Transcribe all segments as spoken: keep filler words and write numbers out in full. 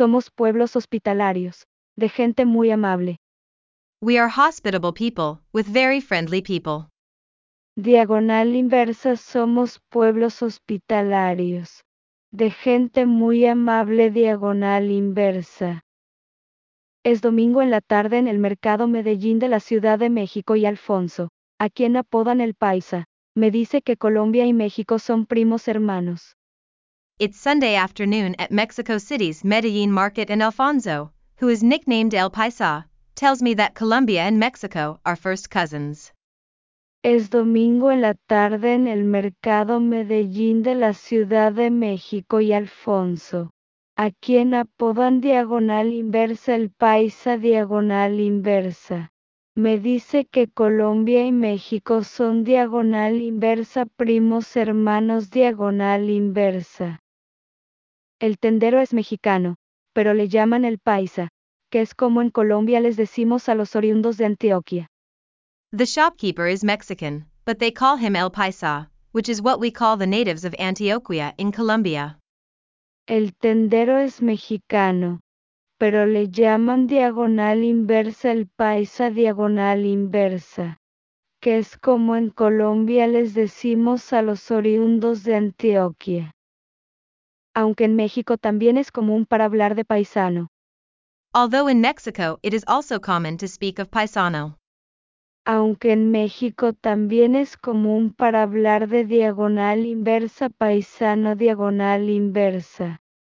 Somos pueblos hospitalarios, de gente muy amable. We are hospitable people, with very friendly people. Diagonal inversa, somos pueblos hospitalarios, de gente muy amable. Diagonal inversa. Es domingo en la tarde en el mercado Medellín de la Ciudad de México y Alfonso, a quien apodan el Paisa, me dice que Colombia y México son primos hermanos. It's Sunday afternoon at Mexico City's Medellin market and Alfonso, who is nicknamed El Paisa, tells me that Colombia and Mexico are first cousins. Es domingo en la tarde en el mercado Medellín de la Ciudad de México y Alfonso, a quien apodan diagonal inversa el Paisa. Diagonal inversa. Me dice que Colombia y México son diagonal inversa primos hermanos. Diagonal inversa. El tendero es mexicano, pero le llaman el Paisa, que es como en Colombia les decimos a los oriundos de Antioquia. The shopkeeper is Mexican, but they call him El Paisa, which is what we call the natives of Antioquia in Colombia. El tendero es mexicano, pero le llaman diagonal inversa el Paisa. Diagonal inversa, que es como en Colombia les decimos a los oriundos de Antioquia. Aunque en México también es común para hablar de paisano. Although in Mexico it is also common to speak of paisano. Aunque en México también es común para hablar de diagonal inversa paisano. Diagonal inversa.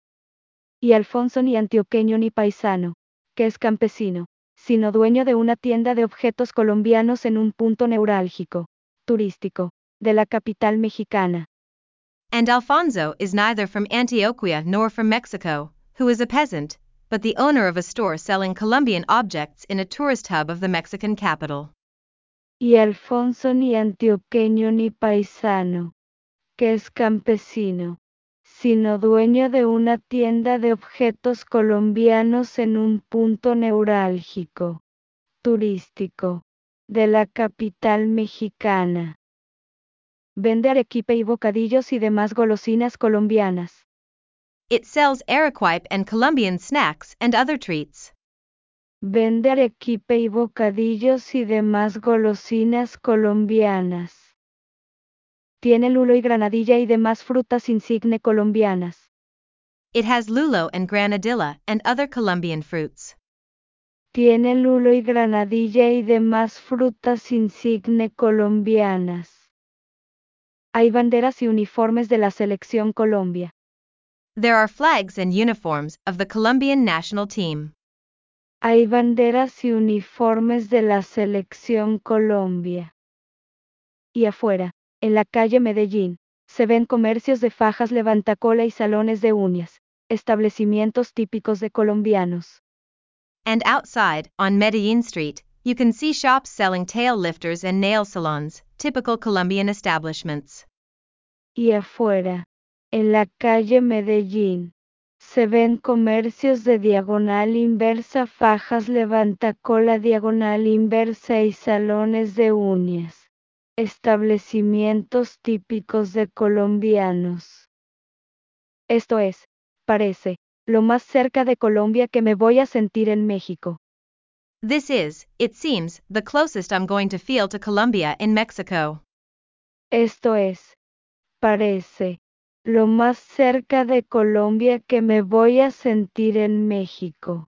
Y Alfonso ni antioqueño ni paisano, que es campesino, sino dueño de una tienda de objetos colombianos en un punto neurálgico, turístico, de la capital mexicana. And Alfonso is neither from Antioquia nor from Mexico, who is a peasant, but the owner of a store selling Colombian objects in a tourist hub of the Mexican capital. Y Alfonso ni antioqueño ni paisano, que es campesino, sino dueño de una tienda de objetos colombianos en un punto neurálgico, turístico, de la capital mexicana. Vende arequipe y bocadillos y demás golosinas colombianas. It sells arequipe and Colombian snacks and other treats. Vende arequipe y bocadillos y demás golosinas colombianas. Tiene lulo y granadilla y demás frutas insigne colombianas. It has lulo and granadilla and other Colombian fruits. Tiene lulo y granadilla y demás frutas insigne colombianas. Hay banderas y uniformes de la Selección Colombia. There are flags and uniforms of the Colombian national team. Hay banderas y uniformes de la Selección Colombia. Y afuera, en la calle Medellín, se ven comercios de fajas levantacola y salones de uñas, establecimientos típicos de colombianos. And outside, on Medellin Street, you can see shops selling tail lifters and nail salons, typical Colombian establishments. Y afuera, en la calle Medellín, se ven comercios de diagonal inversa, fajas levantacola diagonal inversa y salones de uñas, establecimientos típicos de colombianos. Esto es, parece, lo más cerca de Colombia que me voy a sentir en México. This is, it seems, the closest I'm going to feel to Colombia in Mexico. Esto es, parece, lo más cerca de Colombia que me voy a sentir en México.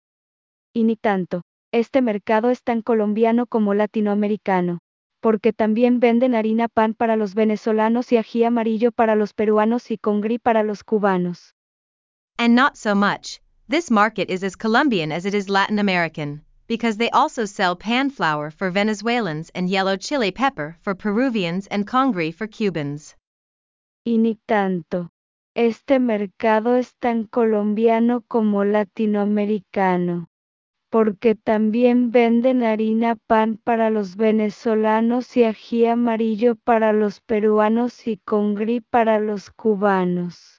Y ni tanto, este mercado es tan colombiano como latinoamericano, porque también venden harina pan para los venezolanos y ají amarillo para los peruanos y congrí para los cubanos. And not so much, this market is as Colombian as it is Latin American, because they also sell pan flour for Venezuelans and yellow chili pepper for Peruvians and congrí for Cubans. Y ni tanto, este mercado es tan colombiano como latinoamericano, porque también venden harina pan para los venezolanos y ají amarillo para los peruanos y congrí para los cubanos.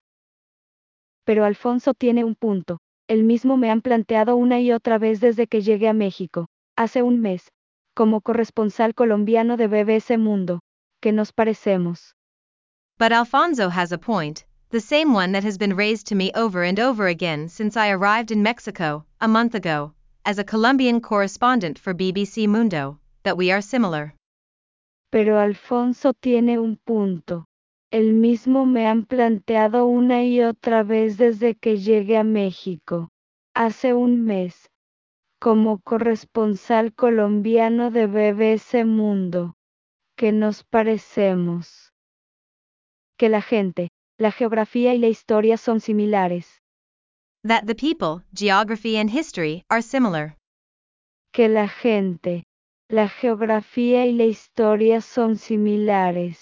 Pero Alfonso tiene un punto, el mismo me han planteado una y otra vez desde que llegué a México, hace un mes, como corresponsal colombiano de B B C Mundo, que nos parecemos. But Alfonso has a point, The same one that has been raised to me over and over again since I arrived in Mexico, a month ago, as a Colombian correspondent for B B C Mundo, that we are similar. Pero Alfonso tiene un punto. El mismo me han planteado una y otra vez desde que llegué a México, hace un mes, como corresponsal colombiano de B B C Mundo, que nos parecemos. Que la gente, la geografía y la historia son similares. That the people, geography and history, are similar. Que la gente, la geografía y la historia son similares.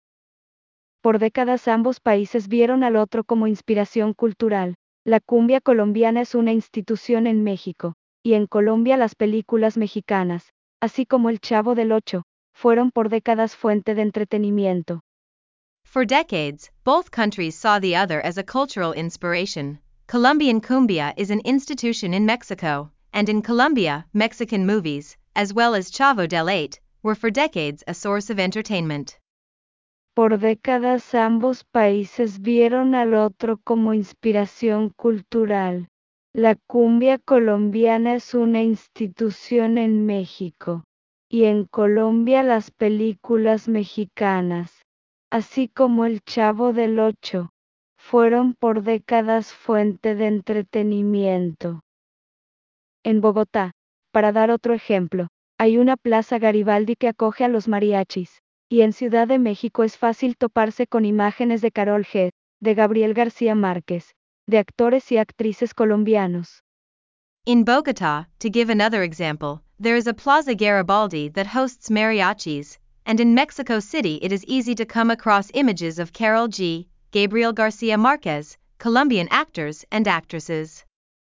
Por décadas ambos países vieron al otro como inspiración cultural. La cumbia colombiana es una institución en México, y en Colombia las películas mexicanas, así como El Chavo del Ocho, fueron por décadas fuente de entretenimiento. For decades, both countries saw the other as a cultural inspiration. Colombian cumbia is an institution in Mexico, and in Colombia, Mexican movies, as well as Chavo del Ocho, were for decades a source of entertainment. Por décadas ambos países vieron al otro como inspiración cultural. La cumbia colombiana es una institución en México, y en Colombia las películas mexicanas, así como El Chavo del Ocho, fueron por décadas fuente de entretenimiento. En Bogotá, para dar otro ejemplo, hay una Plaza Garibaldi que acoge a los mariachis. Y en Ciudad de México es fácil toparse con imágenes de Karol G, de Gabriel García Márquez, de actores y actrices colombianos. In Bogotá, to give another example, there is a Plaza Garibaldi that hosts mariachis, and in Mexico City it is easy to come across images of Karol G, Gabriel García Márquez, Colombian actors and actresses.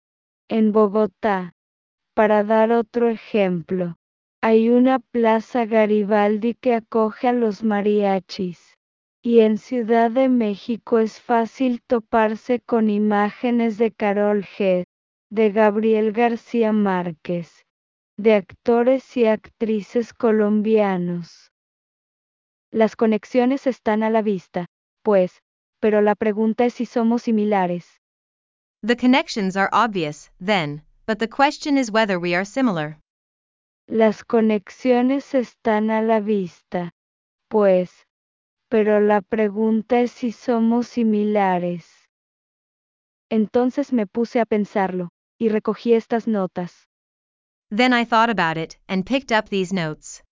En Bogotá, para dar otro ejemplo, hay una Plaza Garibaldi que acoge a los mariachis, y en Ciudad de México es fácil toparse con imágenes de Karol G, de Gabriel García Márquez, de actores y actrices colombianos. Las conexiones están a la vista, pues, pero la pregunta es si somos similares. The connections are obvious, then, but the question is whether we are similar. Las conexiones están a la vista, pues, pero la pregunta es si somos similares. Entonces me puse a pensarlo, y recogí estas notas. Then I thought about it, and picked up these notes.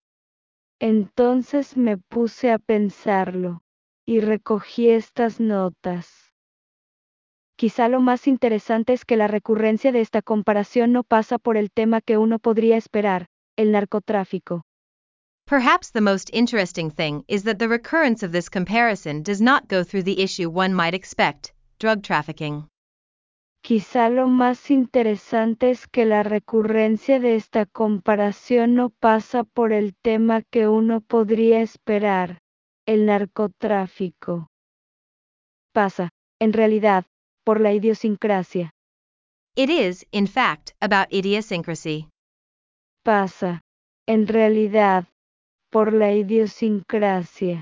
Entonces me puse a pensarlo, y recogí estas notas. Quizá lo más interesante es que la recurrencia de esta comparación no pasa por el tema que uno podría esperar, el narcotráfico. Perhaps the most interesting thing is that the recurrence of this comparison does not go through the issue one might expect, drug trafficking. Quizá lo más interesante es que la recurrencia de esta comparación no pasa por el tema que uno podría esperar, el narcotráfico. Pasa, en realidad, por la idiosincrasia. It is, in fact, about idiosyncrasy. Pasa, en realidad, por la idiosincrasia.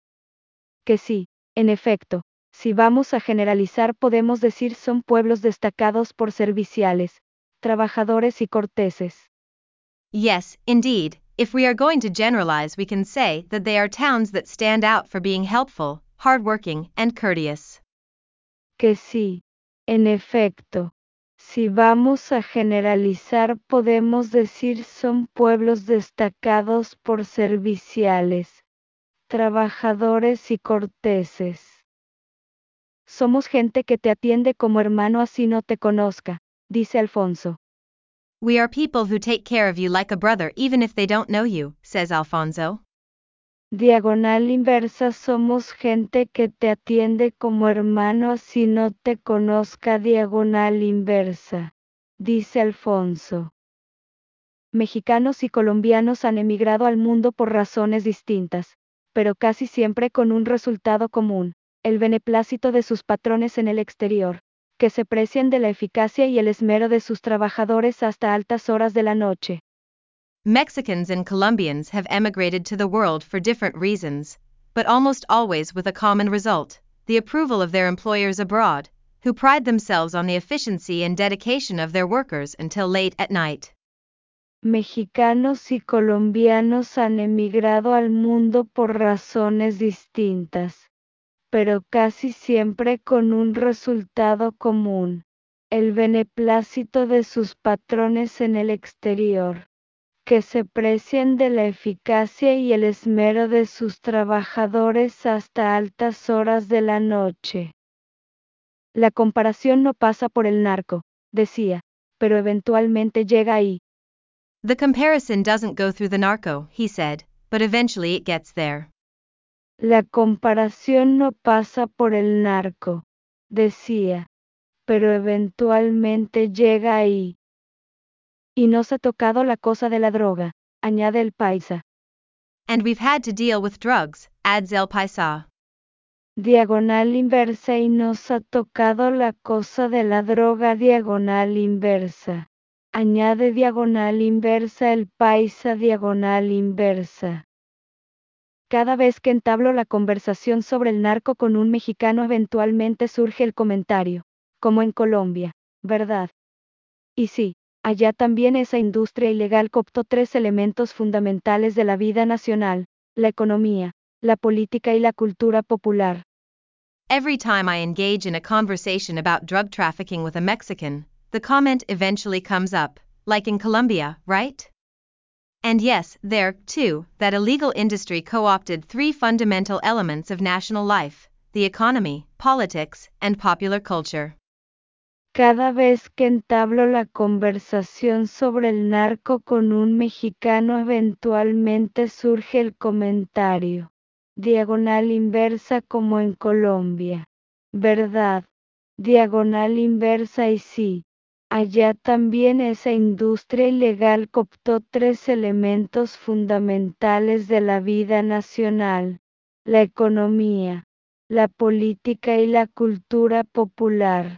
Que sí, en efecto, si vamos a generalizar podemos decir son pueblos destacados por serviciales, trabajadores y corteses. Yes, indeed, if we are going to generalize we can say that they are towns that stand out for being helpful, hardworking, and courteous. Que sí, en efecto, si vamos a generalizar podemos decir son pueblos destacados por serviciales, trabajadores y corteses. Somos gente que te atiende como hermano así no te conozca, dice Alfonso. We are people who take care of you like a brother even if they don't know you, says Alfonso. Diagonal inversa somos gente que te atiende como hermano así no te conozca diagonal inversa, dice Alfonso. Mexicanos y colombianos han emigrado al mundo por razones distintas, pero casi siempre con un resultado común, el beneplácito de sus patrones en el exterior, que se precian de la eficacia y el esmero de sus trabajadores hasta altas horas de la noche. Mexicans and Colombians have emigrated to the world for different reasons, but almost always with a common result, the approval of their employers abroad, who pride themselves on the efficiency and dedication of their workers until late at night. Mexicanos y colombianos han emigrado al mundo por razones distintas, pero casi siempre con un resultado común: el beneplácito de sus patrones en el exterior, que se precian de la eficacia y el esmero de sus trabajadores hasta altas horas de la noche. La comparación no pasa por el narco, decía, pero eventualmente llega ahí. The comparison doesn't go through the narco, he said, but eventually it gets there. La comparación no pasa por el narco, decía, pero eventualmente llega ahí. Y nos ha tocado la cosa de la droga, añade el paisa. And we've had to deal with drugs, adds el paisa. Diagonal inversa. Y nos ha tocado la cosa de la droga, diagonal inversa. Añade diagonal inversa el paisa, diagonal inversa. Cada vez que entablo la conversación sobre el narco con un mexicano, eventualmente surge el comentario: como en Colombia, ¿verdad? Y sí, allá también esa industria ilegal cooptó tres elementos fundamentales de la vida nacional: la economía, la política y la cultura popular. Every time I engage in a conversation about drug trafficking with a Mexican, the comment eventually comes up, like in Colombia, right? And yes, there, too, that illegal industry co-opted three fundamental elements of national life: the economy, politics, and popular culture. Cada vez que entablo la conversación sobre el narco con un mexicano, eventualmente surge el comentario: diagonal inversa, como en Colombia, ¿verdad? Diagonal inversa. Y sí, allá también esa industria ilegal cooptó tres elementos fundamentales de la vida nacional: la economía, la política y la cultura popular.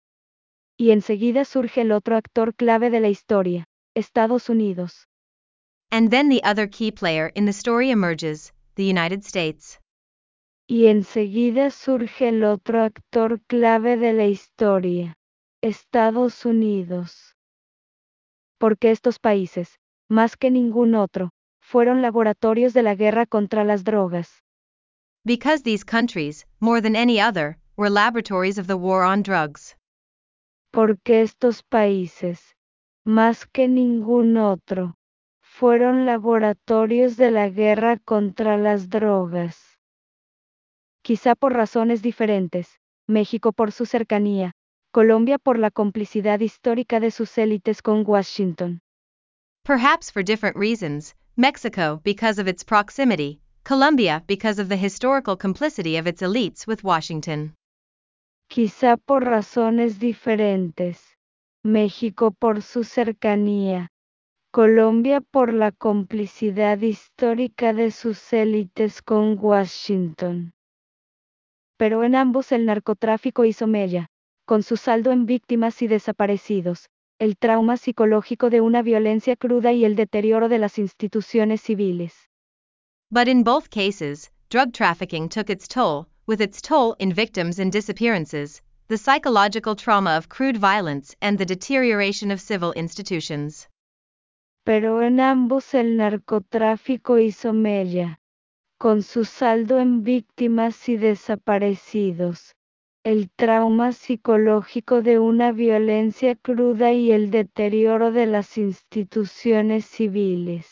Y enseguida surge el otro actor clave de la historia: Estados Unidos. And then the other key player in the story emerges, the United States. Y enseguida surge el otro actor clave de la historia: Estados Unidos. Porque estos países, más que ningún otro, fueron laboratorios de la guerra contra las drogas. Because these countries, more than any other, were laboratories of the war on drugs. Porque estos países, más que ningún otro, fueron laboratorios de la guerra contra las drogas. Quizá por razones diferentes: México por su cercanía, Colombia por la complicidad histórica de sus élites con Washington. Perhaps for different reasons: Mexico because of its proximity, Colombia because of the historical complicity of its elites with Washington. Quizá por razones diferentes: México por su cercanía, Colombia por la complicidad histórica de sus élites con Washington. Pero en ambos el narcotráfico hizo mella, con su saldo en víctimas y desaparecidos, el trauma psicológico de una violencia cruda y el deterioro de las instituciones civiles. But in both cases, drug trafficking took its toll, with its toll in victims and disappearances, the psychological trauma of crude violence and the deterioration of civil institutions. Pero en ambos el narcotráfico hizo mella, con su saldo en víctimas y desaparecidos, el trauma psicológico de una violencia cruda y el deterioro de las instituciones civiles.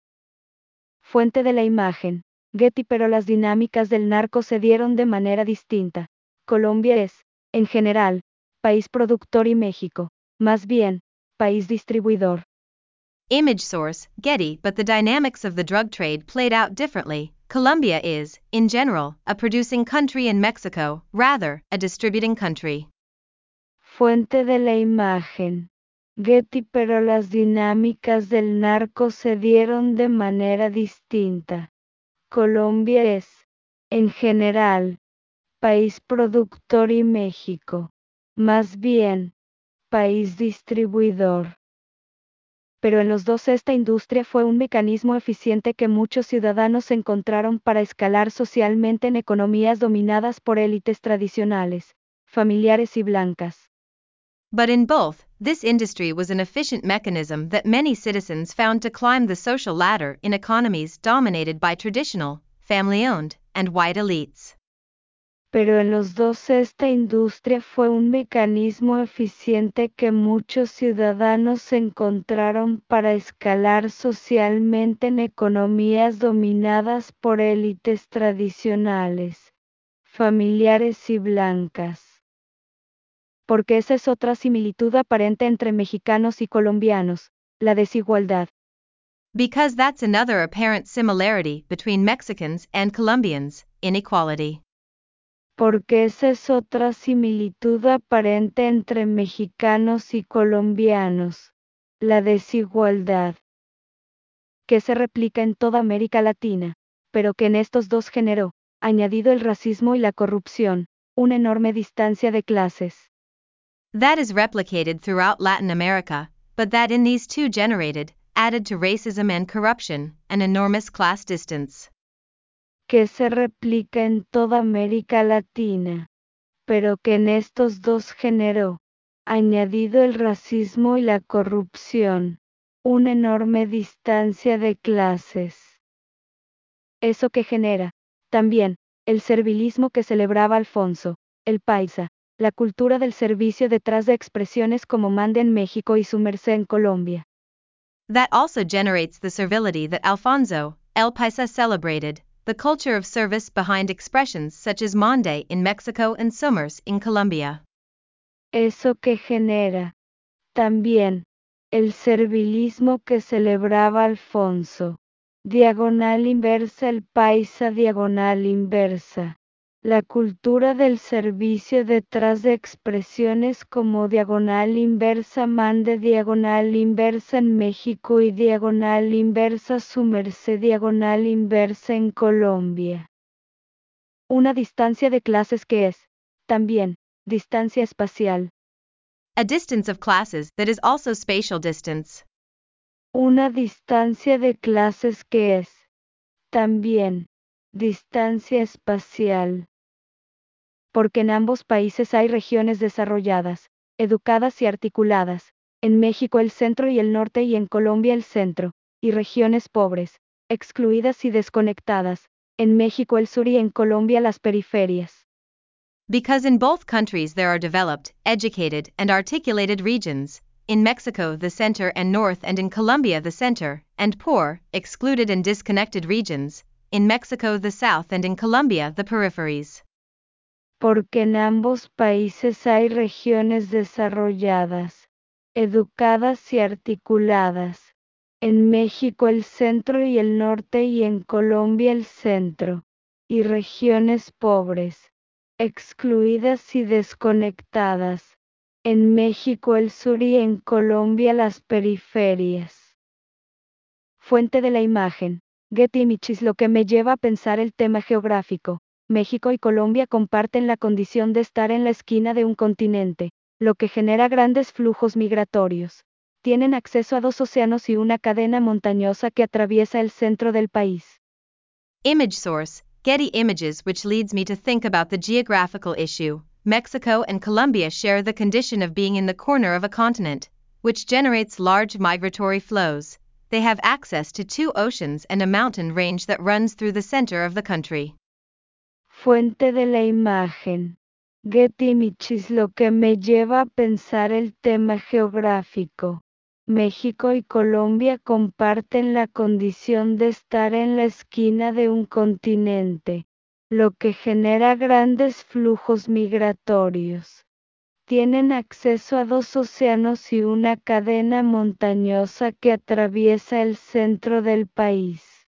Fuente de la imagen: Getty. Pero las dinámicas del narco se dieron de manera distinta. Colombia es, en general, país productor y México, más bien, país distribuidor. Image source, Getty. But the dynamics of the drug trade played out differently. Colombia is, in general, a producing country and Mexico, rather, a distributing country. Fuente de la imagen: Getty. Pero las dinámicas del narco se dieron de manera distinta. Colombia es, en general, país productor y México, más bien, país distribuidor. pero en los dos esta industria fue un mecanismo eficiente que muchos ciudadanos encontraron para escalar socialmente en economías dominadas por élites tradicionales, familiares y blancas. But in both, this industry was an efficient mechanism that many citizens found to climb the social ladder in economies dominated by traditional, family-owned, and white elites. Pero en los dos esta industria fue un mecanismo eficiente que muchos ciudadanos encontraron para escalar socialmente en economías dominadas por élites tradicionales, familiares y blancas. Porque esa es otra similitud aparente entre mexicanos y colombianos, la desigualdad. Because that's another apparent similarity between Mexicans and Colombians, inequality. Porque esa es otra similitud aparente entre mexicanos y colombianos, la desigualdad, que se replica en toda América Latina, pero que en estos dos generó, añadido el racismo y la corrupción, una enorme distancia de clases. That is replicated throughout Latin America, but that in these two generated, added to racism and corruption, an enormous class distance. Que se replica en toda América Latina, pero que en estos dos generó, añadido el racismo y la corrupción, una enorme distancia de clases. Eso que genera, también, el servilismo que celebraba Alfonso, el paisa, la cultura del servicio detrás de expresiones como mande en México y su merced en Colombia. That also generates the servility that Alfonso, el paisa celebrated, the culture of service behind expressions such as mande in Mexico and sumers in Colombia. Eso que genera, también, el servilismo que celebraba Alfonso, diagonal inversa el paisa diagonal inversa, la cultura del servicio detrás de expresiones como diagonal inversa mande diagonal inversa en México y diagonal inversa su merced diagonal inversa en Colombia. Una distancia de clases que es, también, distancia espacial. A distance of classes that is also spatial distance. Una distancia de clases que es, también, distancia espacial. Porque en ambos países hay regiones desarrolladas, educadas y articuladas, en México el centro y el norte y en Colombia el centro, y regiones pobres, excluidas y desconectadas, en México el sur y en Colombia las periferias. Because in both countries there are developed, educated, and articulated regions, in Mexico the center and north and in Colombia the center, and poor, excluded and disconnected regions, in Mexico the south and in Colombia the peripheries. Porque en ambos países hay regiones desarrolladas, educadas y articuladas, en México el centro y el norte y en Colombia el centro, y regiones pobres, excluidas y desconectadas, en México el sur y en Colombia las periferias. Fuente de la imagen, Getty Images. Lo que me lleva a pensar el tema geográfico. México y Colombia comparten la condición de estar en la esquina de un continente, lo que genera grandes flujos migratorios. Tienen acceso a dos océanos y una cadena montañosa que atraviesa el centro del país. Image source, Getty Images, which leads me to think about the geographical issue. Mexico and Colombia share the condition of being in the corner of a continent, which generates large migratory flows. They have access to two oceans and a mountain range that runs through the center of the country. Fuente de la imagen, Getty Images. Lo que me lleva a pensar el tema geográfico. México y Colombia comparten la condición de estar en la esquina de un continente, lo que genera grandes flujos migratorios. Tienen acceso a dos océanos y una cadena montañosa que atraviesa el centro del país.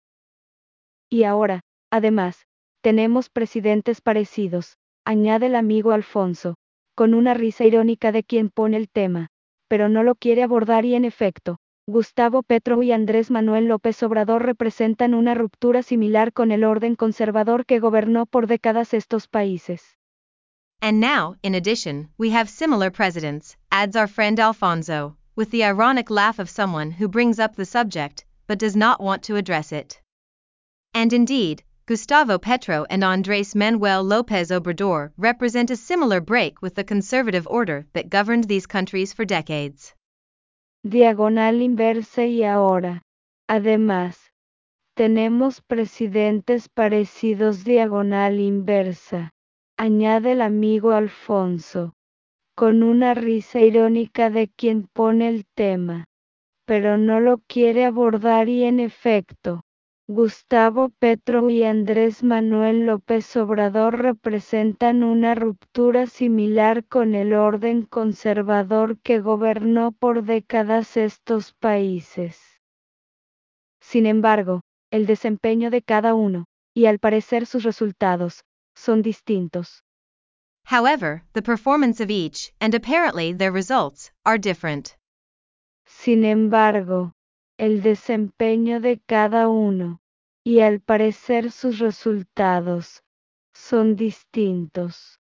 Y ahora, además, tenemos presidentes parecidos, añade el amigo Alfonso, con una risa irónica de quien pone el tema, pero no lo quiere abordar y en efecto, Gustavo Petro y Andrés Manuel López Obrador representan una ruptura similar con el orden conservador que gobernó por décadas estos países. And now, in addition, we have similar presidents, adds our friend Alfonso, with the ironic laugh of someone who brings up the subject, but does not want to address it. And indeed, Gustavo Petro and Andrés Manuel López Obrador represent a similar break with the conservative order that governed these countries for decades. Diagonal inversa y ahora, además, tenemos presidentes parecidos diagonal inversa, añade el amigo Alfonso, con una risa irónica de quien pone el tema, pero no lo quiere abordar y en efecto, Gustavo Petro y Andrés Manuel López Obrador representan una ruptura similar con el orden conservador que gobernó por décadas estos países. Sin embargo, el desempeño de cada uno, y al parecer sus resultados, son distintos. However, the performance of each, and apparently their results, are different. Sin embargo, el desempeño de cada uno, y al parecer sus resultados, son distintos.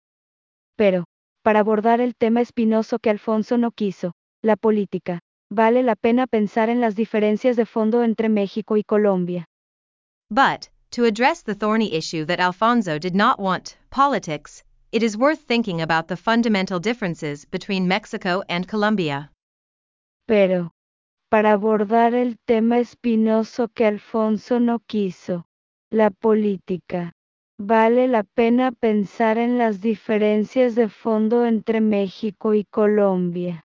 Pero, para abordar el tema espinoso que Alfonso no quiso, la política, vale la pena pensar en las diferencias de fondo entre México y Colombia. But, to address the thorny issue that Alfonso did not want, politics, it is worth thinking about the fundamental differences between Mexico and Colombia. Pero, para abordar el tema espinoso que Alfonso no quiso, la política, vale la pena pensar en las diferencias de fondo entre México y Colombia.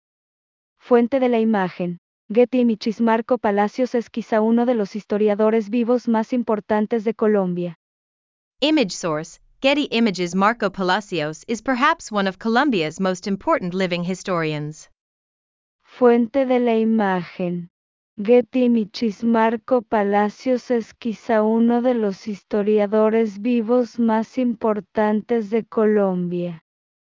Fuente de la imagen, Getty Images. Marco Palacios es quizá uno de los historiadores vivos más importantes de Colombia. Image source, Getty Images. Marco Palacios is perhaps one of Colombia's most important living historians. Fuente de la imagen, Getty Images. Marco Palacios es quizá uno de los historiadores vivos más importantes de Colombia.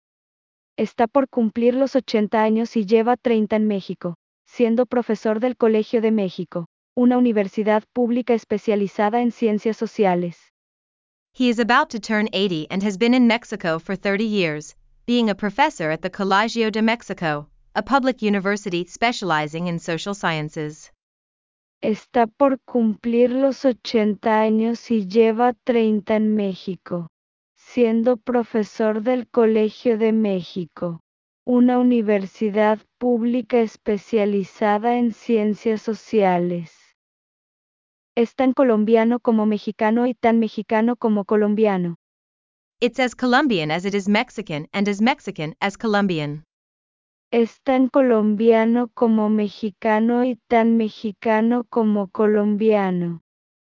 Está por cumplir los ochenta años y lleva treinta en México, siendo profesor del Colegio de México, una universidad pública especializada en ciencias sociales. He is about to turn eighty and has been in Mexico for thirty years, being a professor at the Colegio de Mexico, a public university specializing in social sciences. Está por cumplir los ochenta años y lleva treinta en México, siendo profesor del Colegio de México, una universidad pública especializada en ciencias sociales. Es tan colombiano como mexicano y tan mexicano como colombiano. It's as Colombian as it is Mexican and as Mexican as Colombian. Es tan colombiano como mexicano y tan mexicano como colombiano.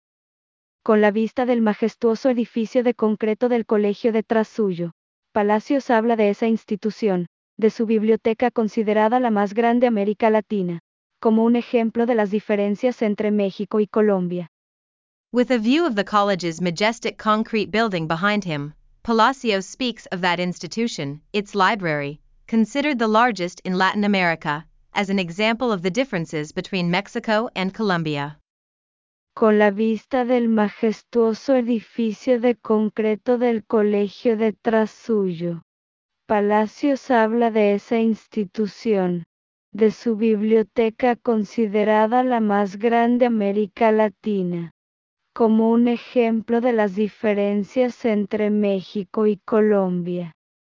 Con la vista del majestuoso edificio de concreto del colegio detrás suyo, Palacios habla de esa institución, de su biblioteca considerada la más grande de América Latina, como un ejemplo de las diferencias entre México y Colombia. With a view of the college's majestic concrete building behind him, Palacios speaks of that institution, its library, considered the largest in Latin America, as an example of the differences between Mexico and Colombia. Con la vista del majestuoso edificio de concreto del colegio detrás suyo, Palacios habla de esa institución, de su biblioteca considerada la más grande de América Latina, como un ejemplo de las diferencias entre México y Colombia.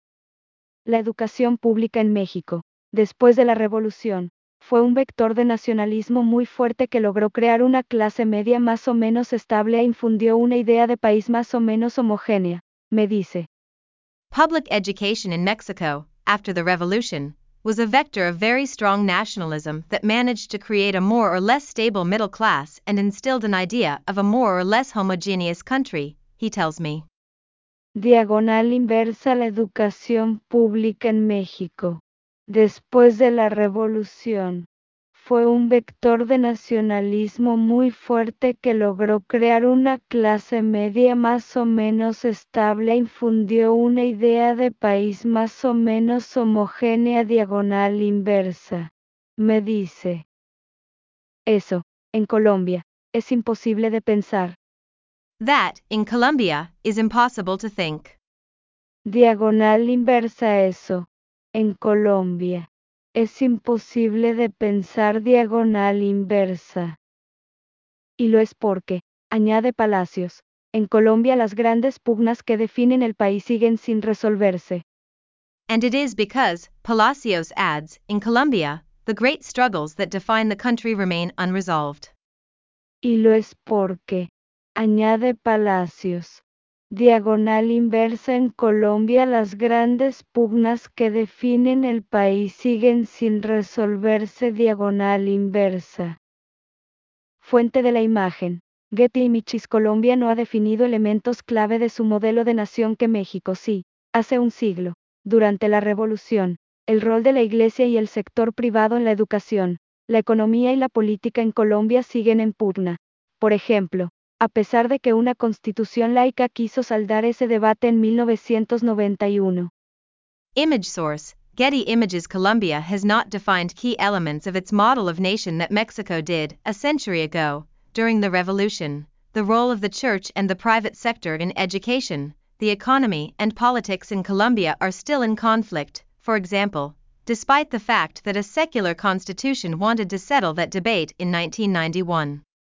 La educación pública en México, después de la Revolución, fue un vector de nacionalismo muy fuerte que logró crear una clase media más o menos estable e infundió una idea de país más o menos homogénea, me dice. Public education in Mexico, after the revolution, was a vector of very strong nationalism that managed to create a more or less stable middle class and instilled an idea of a more or less homogeneous country, he tells me. Diagonal inversa. La educación pública en México, después de la Revolución, fue un vector de nacionalismo muy fuerte que logró crear una clase media más o menos estable e infundió una idea de país más o menos homogénea. Diagonal inversa, me dice. Eso, en Colombia, es imposible de pensar. That, in Colombia, is impossible to think. Diagonal inversa. Eso, en Colombia, es imposible de pensar diagonal inversa. Y lo es porque, añade Palacios, en Colombia las grandes pugnas que definen el país siguen sin resolverse. And it is because, Palacios adds, in Colombia, the great struggles that define the country remain unresolved. Y lo es porque, añade Palacios, diagonal inversa en Colombia las grandes pugnas que definen el país siguen sin resolverse diagonal inversa. Fuente de la imagen. Getty Images. Colombia no ha definido elementos clave de su modelo de nación que México sí, hace un siglo. Durante la Revolución, el rol de la Iglesia y el sector privado en la educación, la economía y la política en Colombia siguen en pugna. Por ejemplo, a pesar de que una constitución laica quiso saldar ese debate en mil novecientos noventa y uno. Image source, Getty Images. Colombia has not defined key elements of its model of nation that Mexico did, a century ago, during the revolution. The role of the church and the private sector in education, the economy and politics in Colombia are still in conflict, for example, despite the fact that a secular constitution wanted to settle that debate in nineteen ninety-one.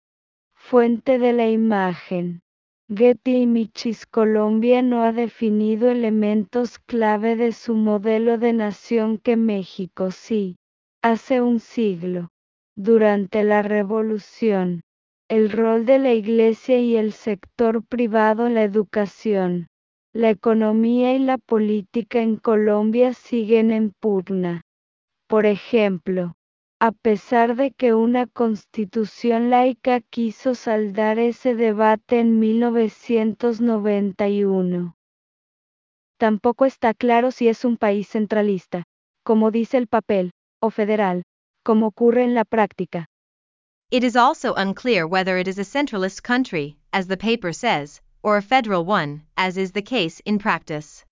Fuente de la imagen. Getty Images. Colombia no ha definido elementos clave de su modelo de nación que México sí, hace un siglo. Durante la Revolución, el rol de la Iglesia y el sector privado en la educación, la economía y la política en Colombia siguen en pugna. Por ejemplo, a pesar de que una constitución laica quiso saldar ese debate en mil novecientos noventa y uno. Tampoco está claro si es un país centralista, como dice el papel, o federal, como ocurre en la práctica. It is also unclear whether it is a centralist country, as the paper says, or a federal one, as is the case in practice.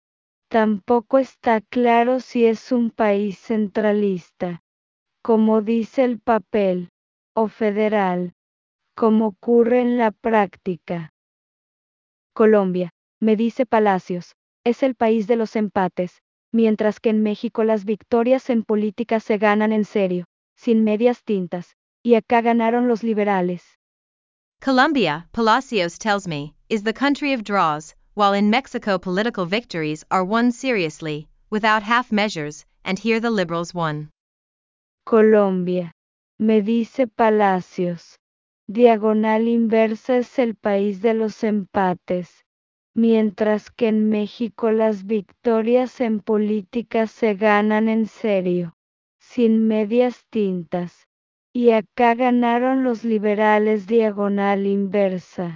Tampoco está claro si es un país centralista, como dice el papel, o federal, como ocurre en la práctica. Colombia, me dice Palacios, es el país de los empates, mientras que en México las victorias en política se ganan en serio, sin medias tintas, y acá ganaron los liberales. Colombia, Palacios tells me, is the country of draws, while in Mexico political victories are won seriously, without half measures, and here the liberals won. Colombia, me dice Palacios, diagonal inversa es el país de los empates, mientras que en México las victorias en política se ganan en serio, sin medias tintas, y acá ganaron los liberales diagonal inversa.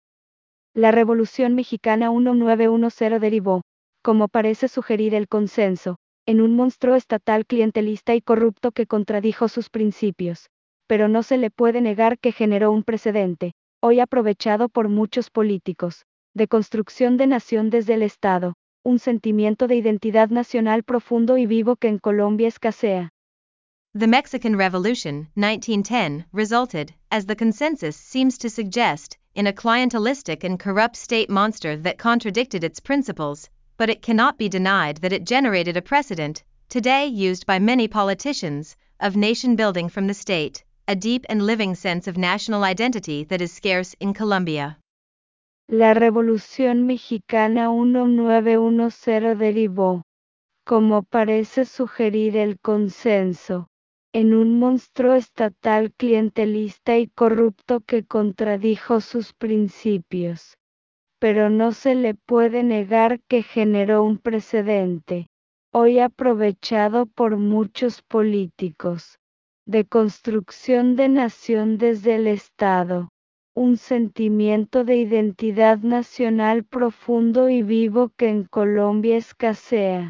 La Revolución Mexicana mil novecientos diez derivó, como parece sugerir el consenso, en un monstruo estatal clientelista y corrupto que contradijo sus principios, pero no se le puede negar que generó un precedente, hoy aprovechado por muchos políticos, de construcción de nación desde el Estado, un sentimiento de identidad nacional profundo y vivo que en Colombia escasea. The Mexican Revolution, nineteen ten, resulted, as the consensus seems to suggest, in a clientelistic and corrupt state monster that contradicted its principles, but it cannot be denied that it generated a precedent, today used by many politicians, of nation building from the state, a deep and living sense of national identity that is scarce in Colombia. La Revolución Mexicana mil novecientos diez derivó, como parece sugerir el consenso, en un monstruo estatal clientelista y corrupto que contradijo sus principios, pero no se le puede negar que generó un precedente, hoy aprovechado por muchos políticos, de construcción de nación desde el Estado, un sentimiento de identidad nacional profundo y vivo que en Colombia escasea.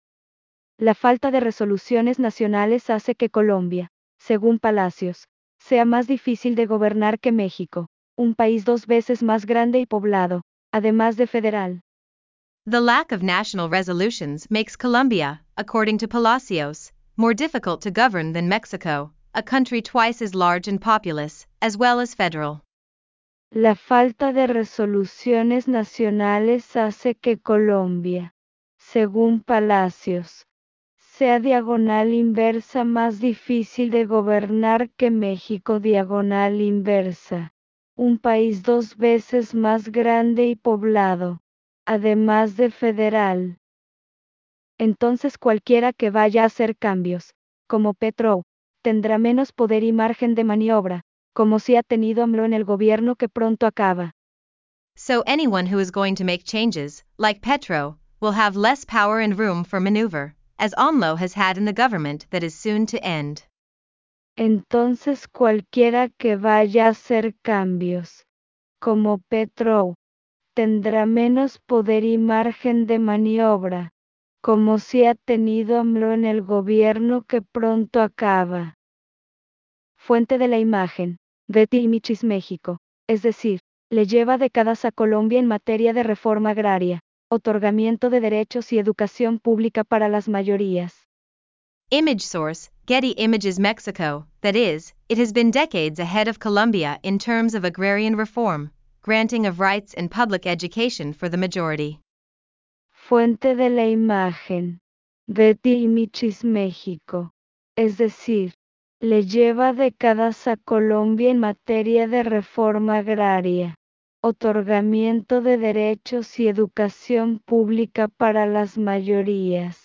La falta de resoluciones nacionales hace que Colombia, según Palacios, sea más difícil de gobernar que México, un país dos veces más grande y poblado, además de federal. The lack of national resolutions makes Colombia, according to Palacios, more difficult to govern than Mexico, a country twice as large and populous, as well as federal. La falta de resoluciones nacionales hace que Colombia, según Palacios, sea diagonal inversa más difícil de gobernar que México diagonal inversa. Un país dos veces más grande y poblado, además de federal. Entonces cualquiera que vaya a hacer cambios, como Petro, tendrá menos poder y margen de maniobra, como si ha tenido AMLO en el gobierno que pronto acaba. So anyone who is going to make changes, like Petro, will have less power and room for maneuver, as AMLO has had in the government that is soon to end. Entonces cualquiera que vaya a hacer cambios, como Petro, tendrá menos poder y margen de maniobra, como si ha tenido AMLO en el gobierno que pronto acaba. Fuente de la imagen, Getty Images México, es decir, le lleva décadas a Colombia en materia de reforma agraria, otorgamiento de derechos y educación pública para las mayorías. Image source, Getty Images Mexico, that is, it has been decades ahead of Colombia in terms of agrarian reform, granting of rights and public education for the majority. Fuente de la imagen, Getty Images México, es decir, le lleva décadas a Colombia en materia de reforma agraria, otorgamiento de derechos y educación pública para las mayorías.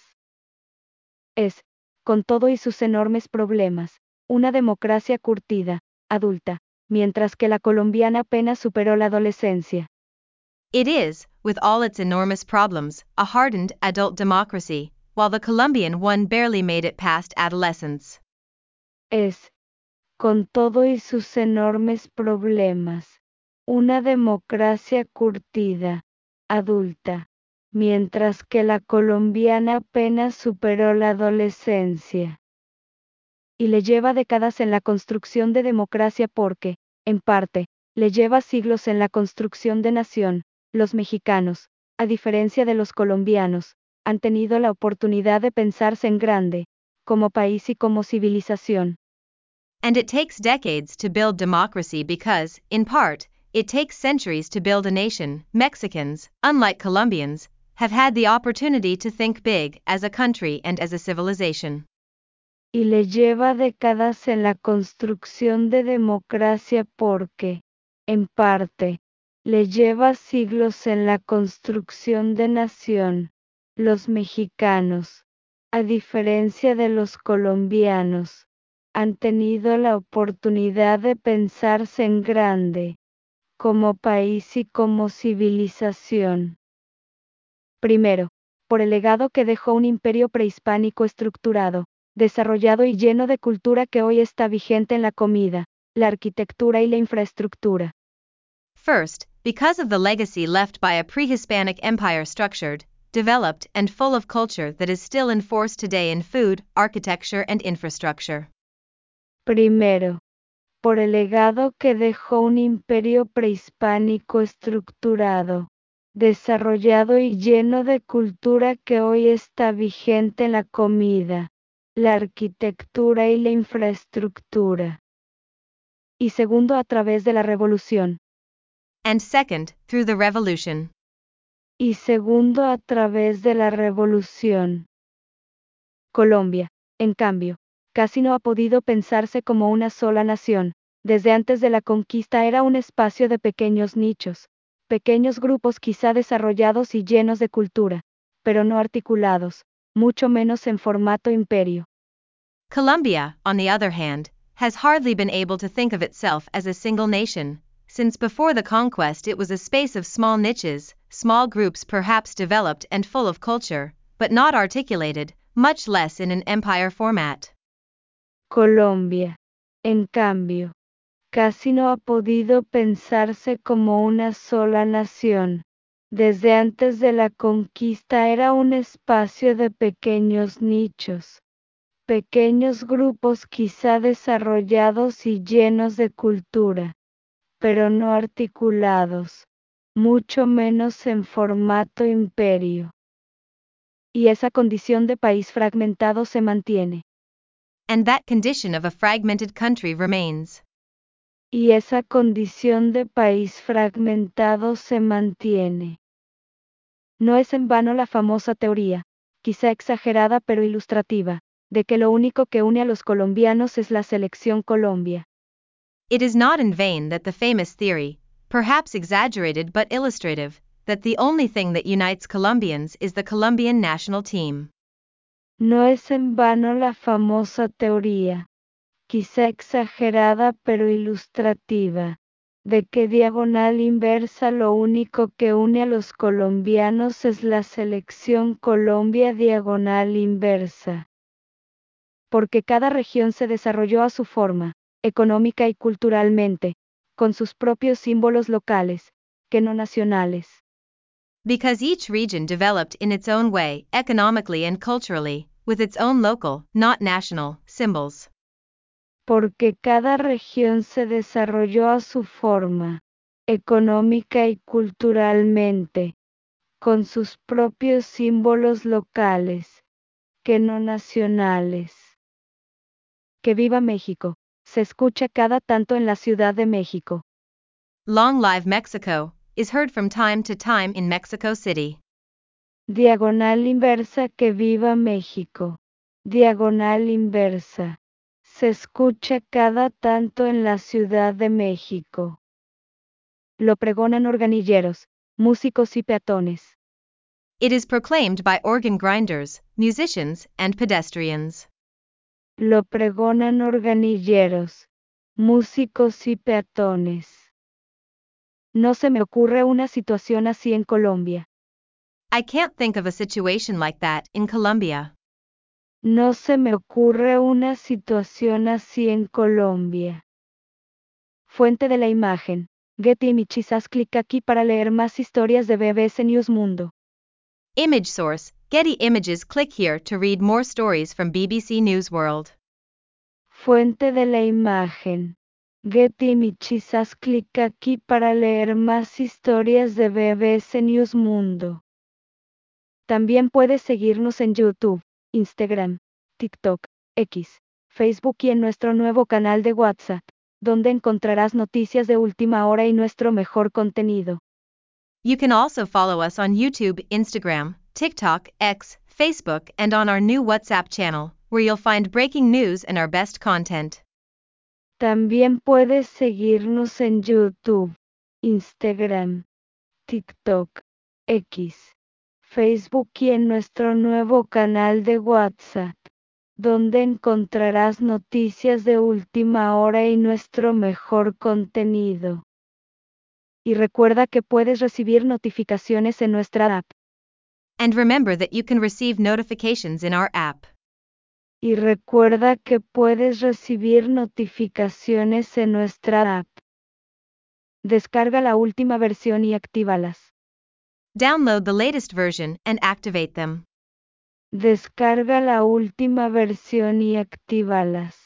Es, con todo y sus enormes problemas, una democracia curtida, adulta, mientras que la colombiana apenas superó la adolescencia. It is, with all its enormous problems, a hardened adult democracy, while the Colombian one barely made it past adolescence. Es, con todo y sus enormes problemas, una democracia curtida, adulta, mientras que la colombiana apenas superó la adolescencia. Y le lleva décadas en la construcción de democracia porque, en parte, le lleva siglos en la construcción de nación. Los mexicanos, a diferencia de los colombianos, han tenido la oportunidad de pensarse en grande, como país y como civilización. And it takes decades to build democracy because, in part, it takes centuries to build a nation. Mexicans, unlike Colombians, have had the opportunity to think big as a country and as a civilization. Y le lleva décadas en la construcción de democracia porque, en parte, le lleva siglos en la construcción de nación. Los mexicanos, a diferencia de los colombianos, han tenido la oportunidad de pensarse en grande, como país y como civilización. Primero, por el legado que dejó un imperio prehispánico estructurado, desarrollado y lleno de cultura que hoy está vigente en la comida, la arquitectura y la infraestructura. First, because of the legacy left by a pre-Hispanic empire structured, developed, and full of culture that is still in force today in food, architecture, and infrastructure. Primero, por el legado que dejó un imperio prehispánico estructurado, desarrollado y lleno de cultura que hoy está vigente en la comida, la arquitectura y la infraestructura. Y segundo, a través de la revolución. And second, through the revolution. Y segundo, a través de la revolución. Colombia, en cambio, casi no ha podido pensarse como una sola nación. Desde antes de la conquista era un espacio de pequeños nichos, pequeños grupos quizá desarrollados y llenos de cultura, pero no articulados, mucho menos en formato imperio. Colombia, on the other hand, has hardly been able to think of itself as a single nation, since before the conquest it was a space of small niches, small groups perhaps developed and full of culture, but not articulated, much less in an empire format. Colombia, en cambio, casi no ha podido pensarse como una sola nación. Desde antes de la conquista era un espacio de pequeños nichos, pequeños grupos quizá desarrollados y llenos de cultura, pero no articulados, mucho menos en formato imperio. Y esa condición de país fragmentado se mantiene. And that condition of a fragmented country remains. Y esa condición de país fragmentado se mantiene. No es en vano la famosa teoría, quizá exagerada pero ilustrativa, de que lo único que une a los colombianos es la selección Colombia. It is not in vain that the famous theory, perhaps exaggerated but illustrative, that the only thing that unites Colombians is the Colombian national team. No es en vano la famosa teoría, quizá exagerada pero ilustrativa, de que diagonal inversa lo único que une a los colombianos es la selección Colombia diagonal inversa. Porque cada región se desarrolló a su forma, económica y culturalmente, con sus propios símbolos locales, que no nacionales. Because each region developed in its own way, economically and culturally, with its own local, not national, symbols. Porque cada región se desarrolló a su forma, económica y culturalmente, con sus propios símbolos locales, que no nacionales. Que viva México, se escucha cada tanto en la Ciudad de México. Long live Mexico, is heard from time to time in Mexico City. Diagonal inversa, que viva México. Diagonal inversa. Se escucha cada tanto en la Ciudad de México. Lo pregonan organilleros, músicos y peatones. It is proclaimed by organ grinders, musicians, and pedestrians. Lo pregonan organilleros, músicos y peatones. No se me ocurre una situación así en Colombia. I can't think of a situation like that in Colombia. No se me ocurre una situación así en Colombia. Fuente de la imagen. Getty Images. Haz clic aquí para leer más historias de B B C News Mundo. Image source, Getty Images. Click here to read more stories from B B C News World. Fuente de la imagen. Getty Images. Haz clic aquí para leer más historias de B B C News Mundo. También puedes seguirnos en YouTube, Instagram, TikTok, X, Facebook y en nuestro nuevo canal de WhatsApp, donde encontrarás noticias de última hora y nuestro mejor contenido. You can also follow us on YouTube, Instagram, TikTok, X, Facebook, and on our new WhatsApp channel, where you'll find breaking news and our best content. También puedes seguirnos en YouTube, Instagram, TikTok, X, Facebook y en nuestro nuevo canal de WhatsApp, donde encontrarás noticias de última hora y nuestro mejor contenido. Y recuerda que puedes recibir notificaciones en nuestra app. And remember that you can receive notifications in our app. Y recuerda que puedes recibir notificaciones en nuestra app. Descarga la última versión y actívalas. Download the latest version and activate them. Descarga la última versión y actívalas.